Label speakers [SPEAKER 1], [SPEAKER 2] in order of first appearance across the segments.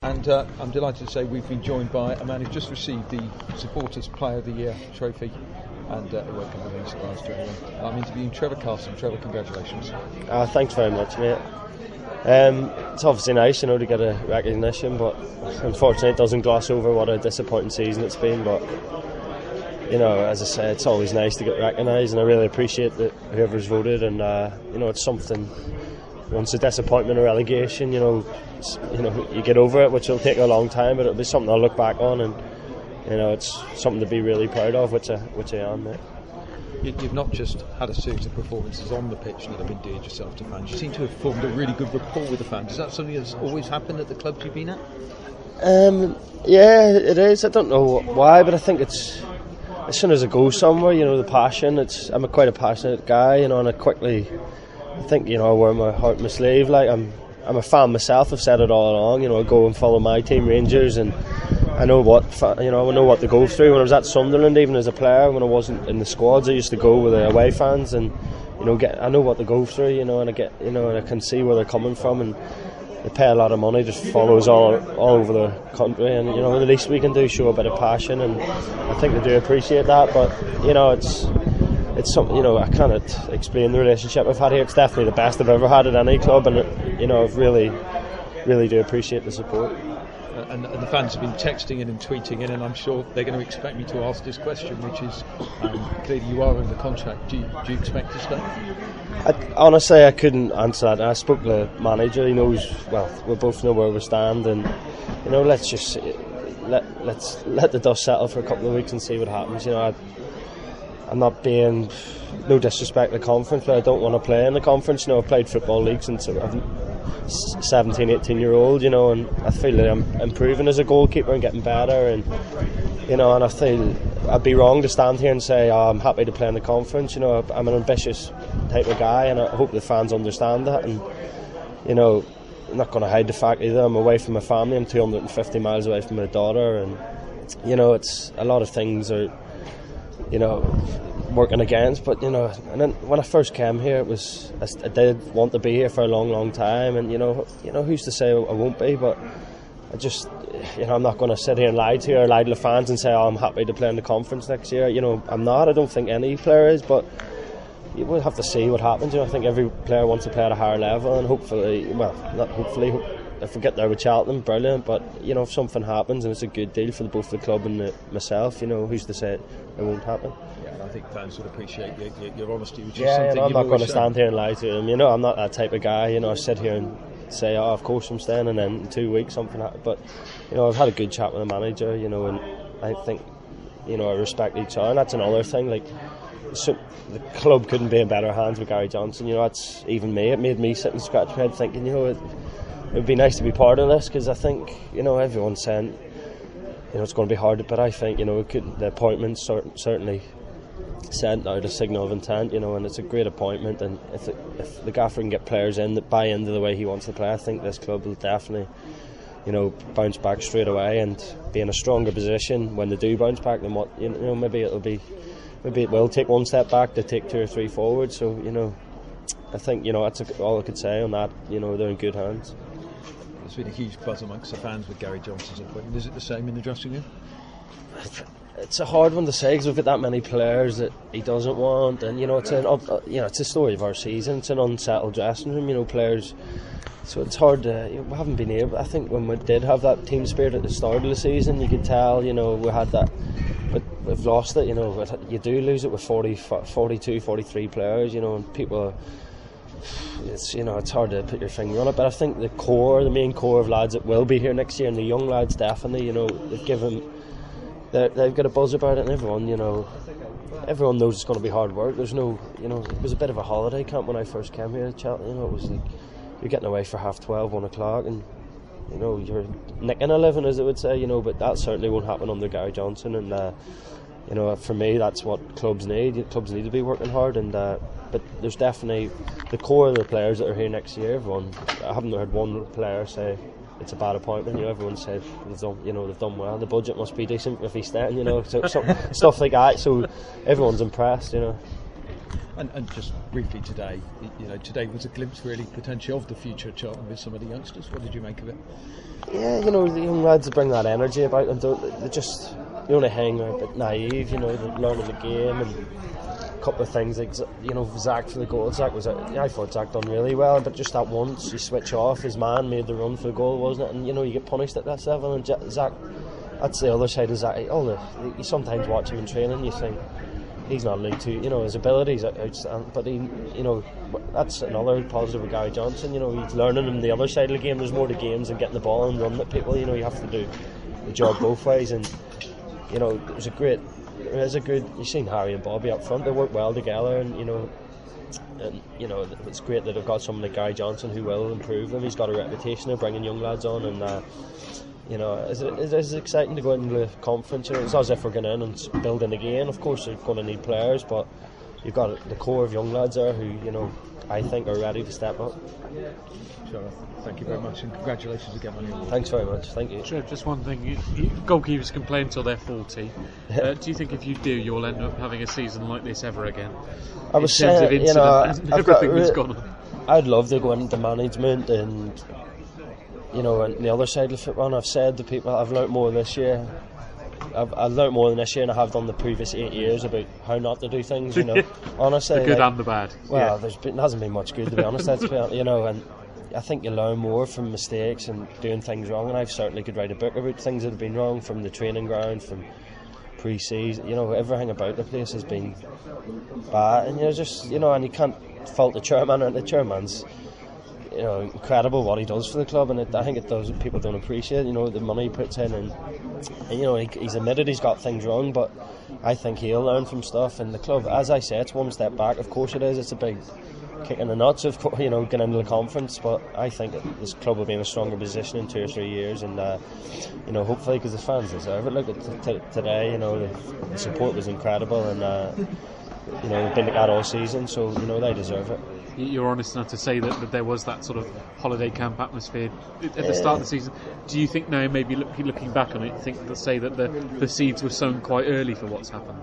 [SPEAKER 1] And I'm delighted to say we've been joined by a man who's just received the Supporters Player of the Year trophy, and it won't come as any surprise to anyone. I'm interviewing Trevor Carson. Trevor, congratulations.
[SPEAKER 2] Thanks very much, mate. It's obviously nice, to get a recognition, but unfortunately it doesn't gloss over what a disappointing season it's been. But as I say, it's always nice to get recognised, and I really appreciate that whoever's voted. And it's something. Once a disappointment or relegation, you get over it, which will take a long time, but it'll be something I'll look back on, and it's something to be really proud of, which I am, mate.
[SPEAKER 1] You've not just had a series of performances on the pitch that have endeared yourself to fans. You seem to have formed a really good rapport with the fans. Is that something that's always happened at the clubs you've been at?
[SPEAKER 2] Yeah, it is. I don't know why, but I think it's as soon as I go somewhere, the passion. I'm quite a passionate guy, and I think I wear my heart on my sleeve. Like I'm a fan myself. I've said it all along. I go and follow my team, Rangers, and I know what they go through. When I was at Sunderland, even as a player, when I wasn't in the squads, I used to go with the away fans, and I know what they go through. And I can see where they're coming from, and they pay a lot of money, just follows all over the country, and the least we can do is show a bit of passion, and I think they do appreciate that. But it's something, I cannot explain the relationship I've had here. It's definitely the best I've ever had at any club, and I've really do appreciate the support.
[SPEAKER 1] And the fans have been texting in and tweeting in, and I'm sure they're going to expect me to ask this question, which is, clearly you are under contract. Do you expect to stay?
[SPEAKER 2] Honestly, I couldn't answer that. I spoke to the manager. He knows. Well, we both know where we stand, and let's just let the dust settle for a couple of weeks and see what happens. I'm not being no disrespect to the conference, but I don't want to play in the conference. I've played football league since I'm 17, 18-year-old, and I feel that I'm improving as a goalkeeper and getting better, and and I feel I'd be wrong to stand here and say I'm happy to play in the conference. I'm an ambitious type of guy, and I hope the fans understand that. And I'm not going to hide the fact either. I'm away from my family. I'm 250 miles away from my daughter, and it's a lot of things are working against, but and then when I first came here, I did want to be here for a long time, and who's to say I won't be, but I just I'm not going to sit here and lie to you or lie to the fans and say I'm happy to play in the conference next year. I'm not. I don't think any player is, but we'll have to see what happens. I think every player wants to play at a higher level, and hopefully, well, not hopefully, if we get there with Charlton, brilliant. But if something happens and it's a good deal for both the club and myself, who's to say it won't happen?
[SPEAKER 1] Yeah, and I think fans would appreciate your honesty, which
[SPEAKER 2] is
[SPEAKER 1] something
[SPEAKER 2] I'm not going to
[SPEAKER 1] shown.
[SPEAKER 2] stand here and lie to them. I'm not that type of guy. I sit here and say, oh, of course I'm staying, and then in 2 weeks something happens. But I've had a good chat with the manager. And I think I respect each other, and that's another thing. So the club couldn't be in better hands with Gary Johnson. That's even me. It made me sit and scratch my head thinking, it would be nice to be part of this, because I think everyone's saying it's going to be hard, but I think the appointment certainly sent out a signal of intent, and it's a great appointment, and if the gaffer can get players in that buy into the way he wants to play, I think this club will definitely bounce back straight away and be in a stronger position when they do bounce back than what maybe it will take one step back to take 2 or 3 forward. So I think that's all I could say on that. They're in good hands.
[SPEAKER 1] There's been a huge buzz amongst the fans with Gary Johnson's appointment. Is it the same in the dressing room?
[SPEAKER 2] It's a hard one to say, because we've got that many players that he doesn't want, and it's a story of our season. It's an unsettled dressing room, players. So it's hard to. We haven't been able. I think when we did have that team spirit at the start of the season, you could tell. We had that, but we've lost it. You do lose it with 42, 43 players. And people. It's hard to put your finger on it, but I think the main core of lads that will be here next year, and the young lads definitely, they've got a buzz about it, and everyone knows it's going to be hard work. There's no, it was a bit of a holiday camp when I first came here to Cheltenham. It was like you're getting away for 12:30, 1 o'clock, and you're nicking a living, as it would say, but that certainly won't happen under Gary Johnson, and for me, that's what clubs need. Clubs need to be working hard, and but there's definitely the core of the players that are here next year. I haven't heard one player say it's a bad appointment. Everyone said they've done well. The budget must be decent if he's staying. So stuff like that. So everyone's impressed.
[SPEAKER 1] And just briefly today, today was a glimpse really potentially of the future at Charlton with some of the youngsters. What did you make of it?
[SPEAKER 2] Yeah, the young lads bring that energy about them. They only hang a bit naive, they're learning the game and a couple of things like, Zach for the goal. I thought Zach done really well, but just that once you switch off, his man made the run for the goal, wasn't it? And you get punished at that level. And Zach, that's the other side of Zach. You sometimes watch him in training, you think he's not League Two. His abilities are outstanding, but that's another positive with Gary Johnson. He's learning on the other side of the game. There's more to games than getting the ball and running at people. You have to do the job both ways, and you've seen Harry and Bobby up front. They work well together, and it's great that they've got someone like Gary Johnson who will improve them. He's got a reputation of bringing young lads on, and it's exciting to go into the conference. It's not as if we're going in and building again. Of course, they're going to need players, but you've got the core of young lads there who I think are ready to step up.
[SPEAKER 1] Sure. Thank you very much, and congratulations again on your award.
[SPEAKER 2] Thanks very much. Thank you.
[SPEAKER 3] Sure, just one thing. Goalkeepers can play until they're 40. Do you think if you do, you'll end up having a season like this ever again?
[SPEAKER 2] I was saying,
[SPEAKER 3] everything that's gone on.
[SPEAKER 2] I'd love to go into management and on the other side of football. I've said to people, I've learnt more this year. I've learnt more than this year than I have done the previous 8 years about how not to do things. Honestly,
[SPEAKER 3] the good and the bad.
[SPEAKER 2] Well, there hasn't been much good, to be honest. And I think you learn more from mistakes and doing things wrong. And I've certainly could write a book about things that have been wrong, from the training ground, from pre-season. Everything about the place has been bad, and and you can't fault the chairman. And the chairman's incredible what he does for the club, and I think it does. People don't appreciate the money he puts in, and he's admitted he's got things wrong, but I think he'll learn from stuff. And the club, as I say, it's one step back. Of course it is. It's a big kick in the nuts of getting into the conference, but I think this club will be in a stronger position in 2 or 3 years, and hopefully, because the fans deserve it. Look at today, the support was incredible, and they've been like that all season, so they deserve it.
[SPEAKER 3] You're honest enough to say that there was that sort of holiday camp atmosphere at the start of the season. Do you think now, maybe looking back on it, say that the seeds were sown quite early for what's happened?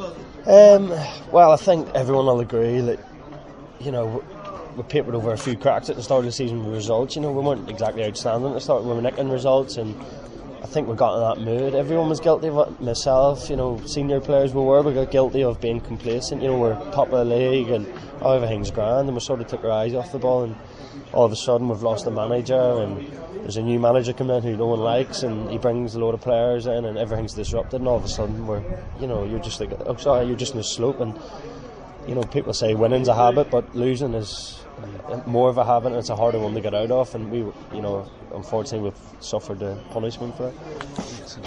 [SPEAKER 2] Well, I think everyone will agree that we papered over a few cracks at the start of the season with results. We weren't exactly outstanding at the start. We were nicking results, and I think we got in that mood. Everyone was guilty of it. Myself, senior players we got guilty of being complacent. We're top of the league and everything's grand, and we sort of took our eyes off the ball, and all of a sudden we've lost the manager, and there's a new manager coming in who no one likes, and he brings a load of players in, and everything's disrupted, and all of a sudden we're, you're just like, I'm sorry, you're just in a slope, and people say winning's a habit, but losing is more of a habit, and it's a harder one to get out of, and we, unfortunately we've suffered the punishment for it.